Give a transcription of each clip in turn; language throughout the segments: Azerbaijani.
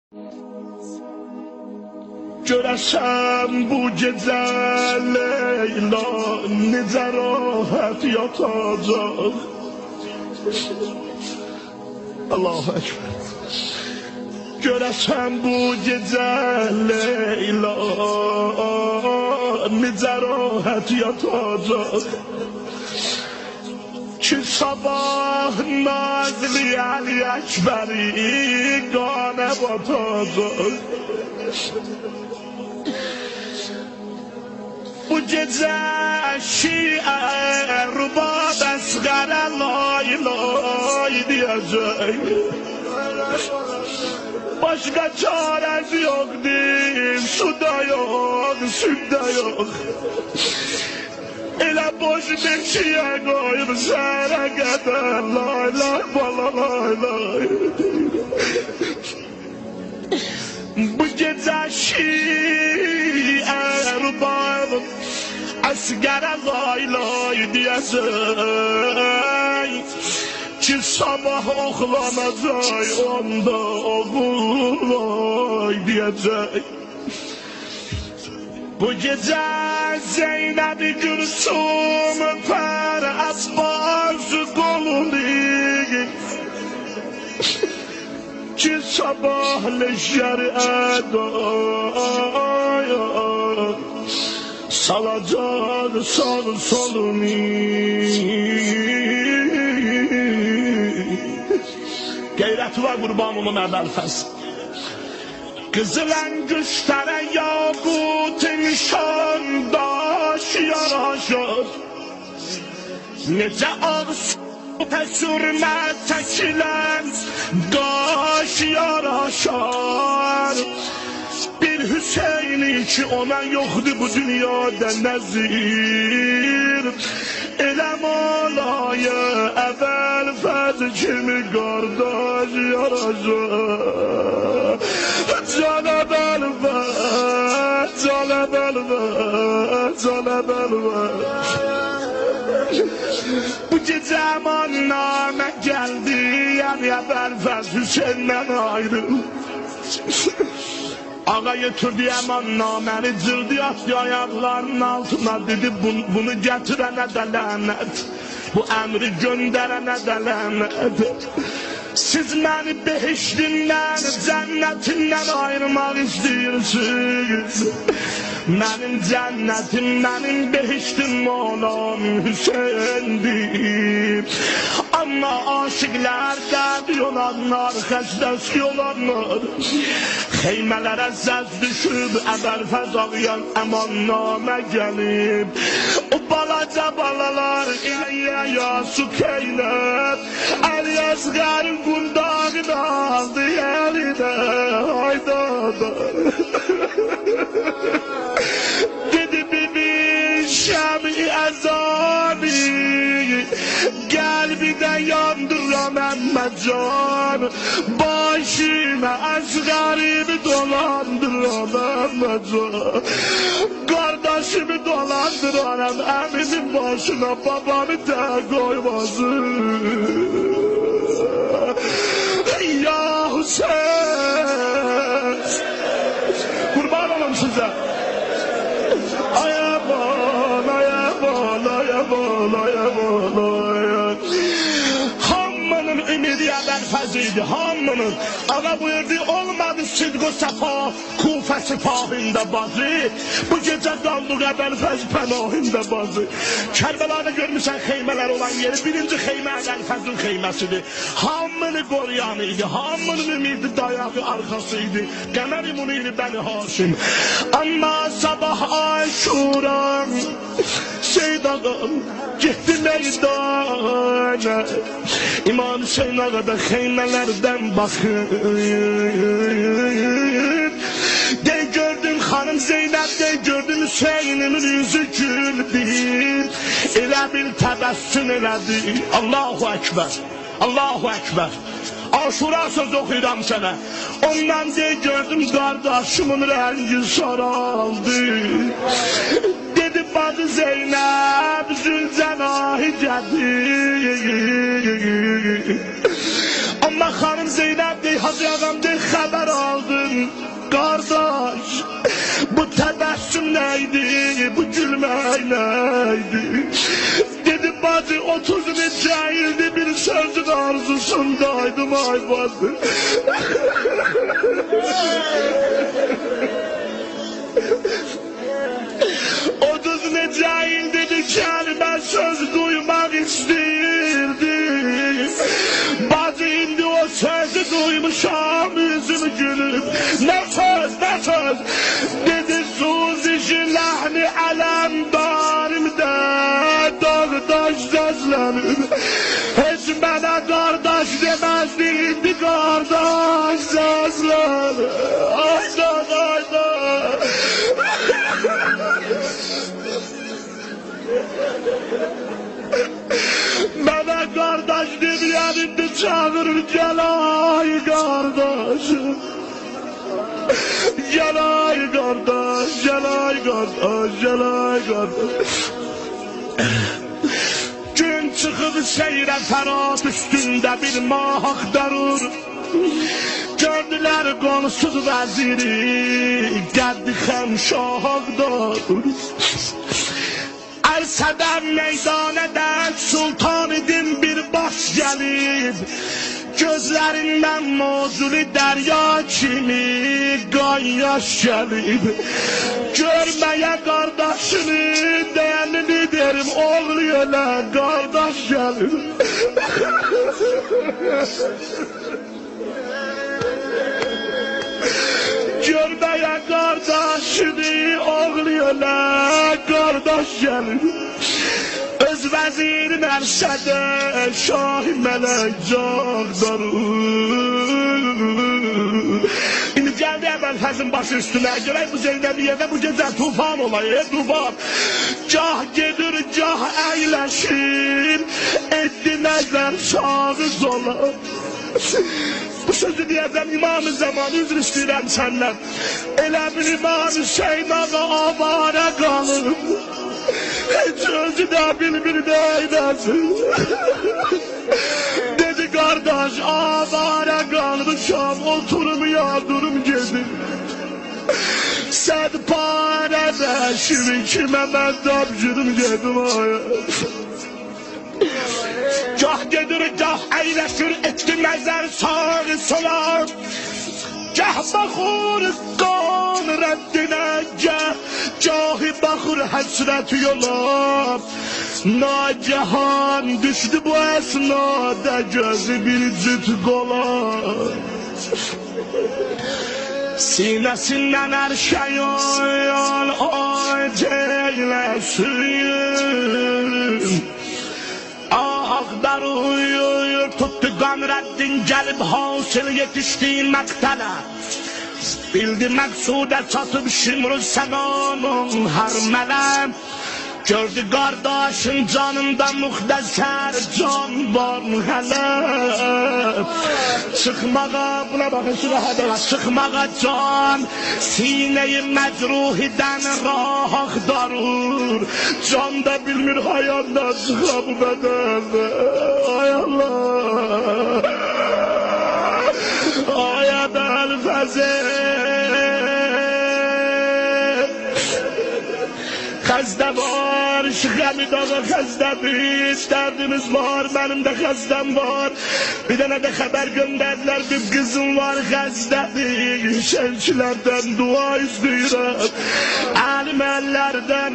Görəsən bu gecə Leyla necə rahat yatacaq. Allahu Ekber. Görəsən bu gecə Leyla necə rahat yatacaq. Ki sabah Nazli Ali Ekberi qanə batacaq. Bu gece Şiə Rubab Əsqərə lay lay diyecek. Başka çaresi yoktur, suda yok, sütte yok. Elə boş bir şiə koyup sərə qədər lay lay bala lay lay. Bu gece Şiə Rubab Əsqərə lay lay diyecek. Ki sabah oxlanacaq onda oğul lay diyecek. Bu gece Zeynep-i Gülsüm öper Abbas kolunu. Ki sabah leşer edaya salacak sağ solunu. Qeyrət var qurbanımın əbəlfəz. Qızılan güstərə yaqut nişan daş yaraşır. Necə ağız sürmə çəkilən daş yaraşar. Bir Hüseyni ki ona yoxdur bu dünyada nəzir. Elə malayı əvvəl fəz kimi qardaş yaraşır. Canə bəlvə, canə bəlvə, canə bəlvə. Bu gecə əmannamə gəldi, yəni əvvəl fəz Hüseyndən ayrı. Ağa götürdü əmannaməni, cırdı atdı ayaqlarının altına, dedi bunu gətirənə də lənət, bu əmri göndərənə də lənət. Siz məni behiştindən, cənnətindən ayırmaq istəyirsiniz. Mənim cənnətim, mənim behiştim olan Hüseyndir. Amma aşıqlar dəbi olanlar, xəstəsi olanlar xeymələrə zəz düşüb, əbəlfəz ağayan əmannamə gəlib. O balaca balalar İlyaya su keylət, Əli Əsqərin qundağını aldı əlinə, hayda da. Dedi bibi Şəmi əzani, qəlbinə yandıram əmməcan, başına Əsqərimi dolandıram əmməcan. Kardeşimi dolandıram əmimin başına, babamı da koymazım. Ya Hüseyin, kurban olum size. Ayaman, ayaman, ayaman, ayaman, ayaman. Hamının ümidi əbəlfəziydi, hamının. Ağa buyurdu, olmadı sidq-o səfa, Kufə sipahində bazı. Bu gecə qaldıq əbəlfəz pənahində bazı. Kərbəlada görmüşsən xeymələr olan yeri, birinci xeymə əbəlfəzin xeyməsidir. Hamını qoruyan idi, hamının ümidi dayağı arxasıydı. Qəmər-i Munir Bəni Haşim. Amma sabah Aşuran, Seyyid ağam, getdi meydana. İmam Hüseyin ağa da xeymələrdən baxır. De gördüm hanım Zeynep, de gördüm Hüseyin'imin yüzü güldü. Elə bil təbəssüm elədi. Allahu Ekber, Allahu Ekber. Aşura söz okuyuram sana. Ondan de gördüm kardeşimin rengi saraldı. Dedi bacı Zeynep Zülcenahi geldi. Ama hanım Zeynep de Hacı ağam de haber aldı. kardeş. Bu tebessüm neydi, bu gülmek neydi? Dedi bacı 30 neçə ildi bir sözün arzusundaydım ay bacı. 30 neçə ildi bir kəlmə söz duymak istəyirdim. Bacı indi o sözü duymuşam yüzüm gülüp. Ne söz, ne söz? Dedi suzişi ləhni ələmdarimdə dağdaş sözlənir. Heç mənə qardaş deməzdi, indi qardaş sözlənir. Aydan, aydan. Mənə qardaş deməyən indi çağırır, gəl ay qardaş. Gəl ay qardaş, gəl ay qardaş, gəl ay qardaş. Gün çıxıb seyrə fərat üstündə bir mah axtarır. Gördülər qonsuz vəziri, qəddi xəmşah axtarır. Ərsədən meydanədən sultan idim bir baş gəlib. Gözlərindən mozuli dərya kimi qan yaş gəlib. Görməyə qardaşını dəyənini derim, oğlu elə qardaş gəlib. Görməyə qardaşını oğlu elə qardaş gəlib. Öz vəzirin ərsədə şah mələk cağdarır. İndi gəldi əvvəl fəzin başı üstünə, görək bu Zeynəbiyyədə bu gecə tufan olayı, tufan. Cah gedir, cah əyləşir, etdi nəzər sağı zola. Bu sözü deyəcəm İmam-ı Zaman, üzr istəyirəm səndən. Elə bir İmam Hüseyin ağa avara qalır. Heç özü də bilmir nə eyləsin. Dedi qardaş, avara qalmışam, oturmayadurum gedir. Sən parələşir kimə mən tapşırım gedim aya. Gah gedir, gah əyləşir, etdi nəzər sağı sola. Gah baxır qan rəddinə, gahi baxır həsrət yola. Nacahan düşdü bu əsnada gözü bir cüt qola. Sinəsindən hər şey oy ceyləsin. Ağdar uyur, tuttu Qamrəddin gəlib hasil yetişdiyi məqtələ. Bildi məqsudə çatıb Şimr-ü Səmanın hər mələm. Gördü qardaşın canında müxtəsər can var hələ. Çıxmağa, buna baxın sürəhədə, çıxmağa can sinəyi məcruhidən rah axtarır. Can da bilmir hayanda çıxa bu bədəndə. Ay Allah, ay Əbəl Fəzil. Xəzdə var, Şıxəmid ağa xəzdədir, dərdimiz var, mənim də xəzdəm var. Bir dənə də xəbər göndərdilər, bir qızım var xəzdədir. Şərkilərdən dua istəyirəm, əlim əllərdən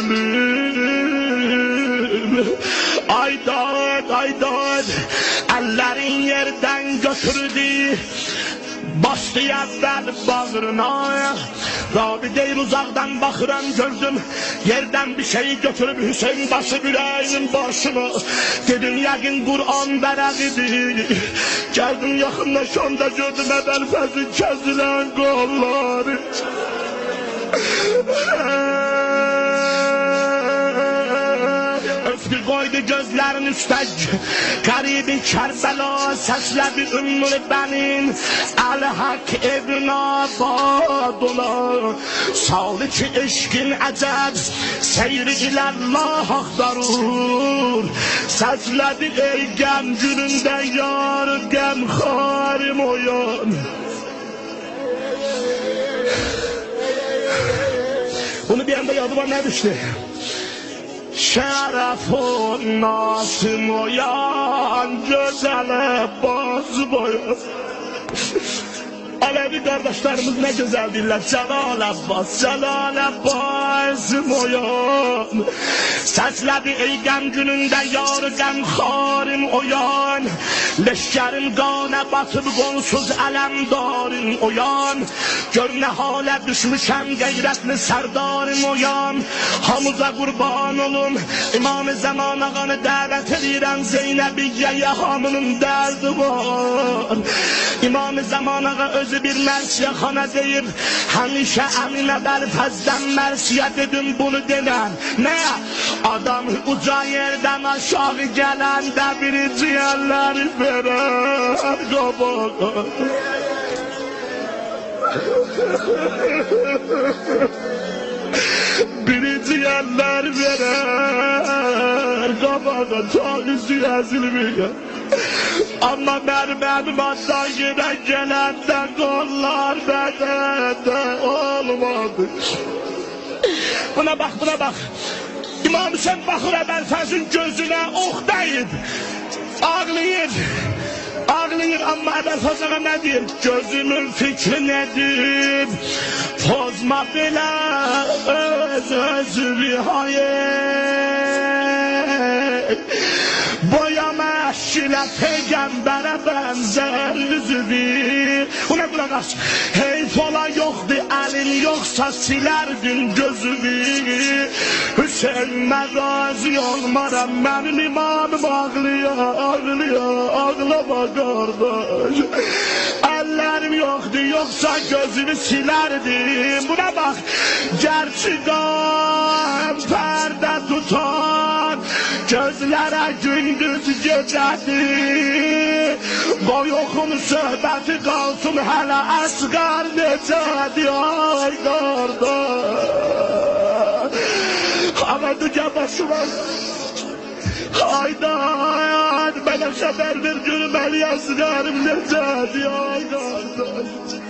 üzülüm. Aydad, aydad, əllərin yerdən götürdü. Bastı əvvəl bağrına. Rabi deyir uzaqdan baxıram gördüm, yerdən bir şeyi götürüb Hüseyin başı ürəyinin başına. Dedim yəqin Qur'an vərəqidir. Gəldim yaxınlaşanda gördüm Əbəl Fəzil kəsilən qolları. Öftü qoydu gözlərin üstə, qaribi Kərbəla səslədi Ümmül Bənin. Əl-Haq evin abad ola, salı ki eşkin əcəb, seyri iləllah axtarır. Səslədi ey qəm günündə yar, qəm xarim oyan. Bunu bir anda yadıma ne düştü? Şerefun Nasım oyan, güzele boz boyu. Alevi kardeşlerimiz ne güzel diller. Celal Abbas, Celal Abbas oyan. Seslebi ey gəm günündə yar qəmxarım oyan. Leşkerim qana batıb qonsuz ələmdarım oyan. Gör nə halə düşmüşəm qeyrətli sərdarım oyan. Hamıza qurban olum, İmam-ı Zaman ağanı dəvət edirəm. Zeynəbiyyəyə hamının dərdi var. İmam-ı Zaman ağa özü bir mərsiyəxana deyib, həmişə əminə bərfəzdən mərsiyət edin bunu denən. Nə? Adam uca yerdən aşağı gələndə birinci yerləri verər qabağa. Birinci yerler verer qabağa, tanrısı əzilməyər. Amma mənim addan yenə gələndə qollar bədəndə olmadı. Buna bax, buna bax. İmam Hüseyin baxır Əbəlfəzin gözünə ox dəyib. Ağlayır. Ağlayır, amma Əbəlfəz ağa nə deyir? Gözümün fikri nedir? Pozma belə öz-özü hayır. Boyama eşkilə peyğəmbərə bənzər üzüdür. Buna qulaq aç. Heyf ola yoxdur, əlin yoxsa silərdin gözünü. Hüseyin məqazi olmaram, mənim imamım ağlıyor, ağlıyor, ağlama qardaş. Əllərim yoxdur, yoxsa gözünü silərdim. Buna bax, gerçi qəm pərdə tutan, gözlərə gündüz gecədir. Qoy oxun söhbəti qalsın hələ əsqər necədir, ay qardaş. Ama dünya başıma haydan, bana xəbər ver görüm əli əsqərim necədir, ay qardaş.